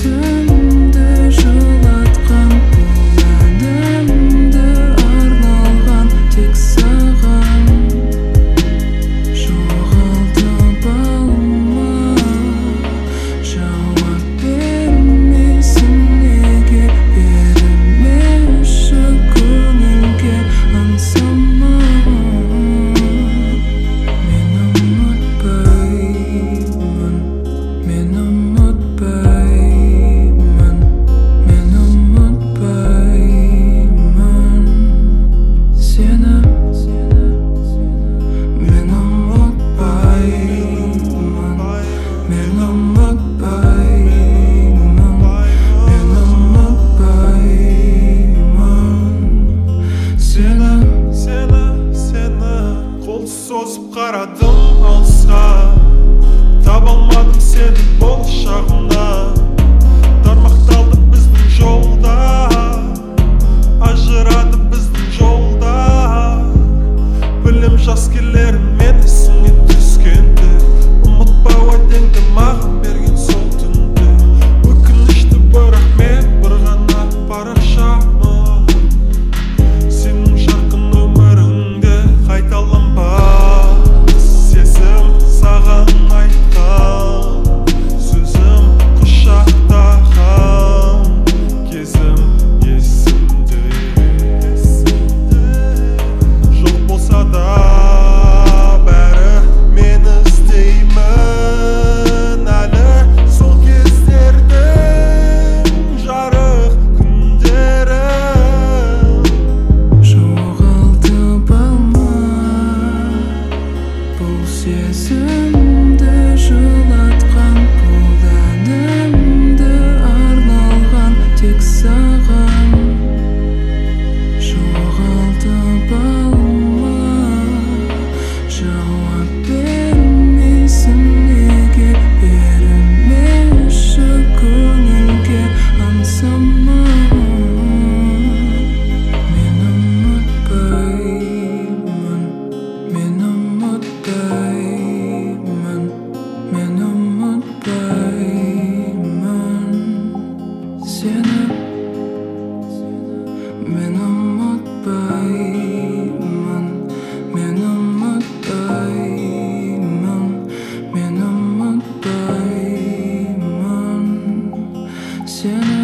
сезімді жылатқан бұл әнімді арналған тек саған. Жоғалтып алма, жауап бермейсің неге, бермеші көңілге аңсама. Мен ұмытпаймын, мен ұмытпаймын, мен ұмытпаймын сені. Мен ұмытпаймын, мен ұмытпаймын, мен ұмытпаймын сені. Қол созып қарадым алысқа, таба алмадым сені бұл шағымда. Тармақталды біздің жолдар, ажырады біздің жолдар. Білім жас келерін мен есіңе түскенде, ұмытпа уәдеңді маған берген сол түнде. Өкінішті бірақ мен бір ғана парақшамын, сенің жарқын өміріңде қайталанбас сезім. Саған айтқан сөзім, құшақтаған кезім есімде. Жоқ болса да бәрі мен іздеймін әлі сол кездердің жарық күндерін. Жоғалтып алма, бұл сезімді жылатқан бұл әнімді арналған тек саған. Жоғалтып алма, жауап бермейсің неге, бермеші көңілге аңсама. Мен ұмытпаймын, мен ұмытпаймын, мен ұмытпаймын сені. Мен ұмытпаймын, мен ұмытпаймын, мен ұмытпаймын сені.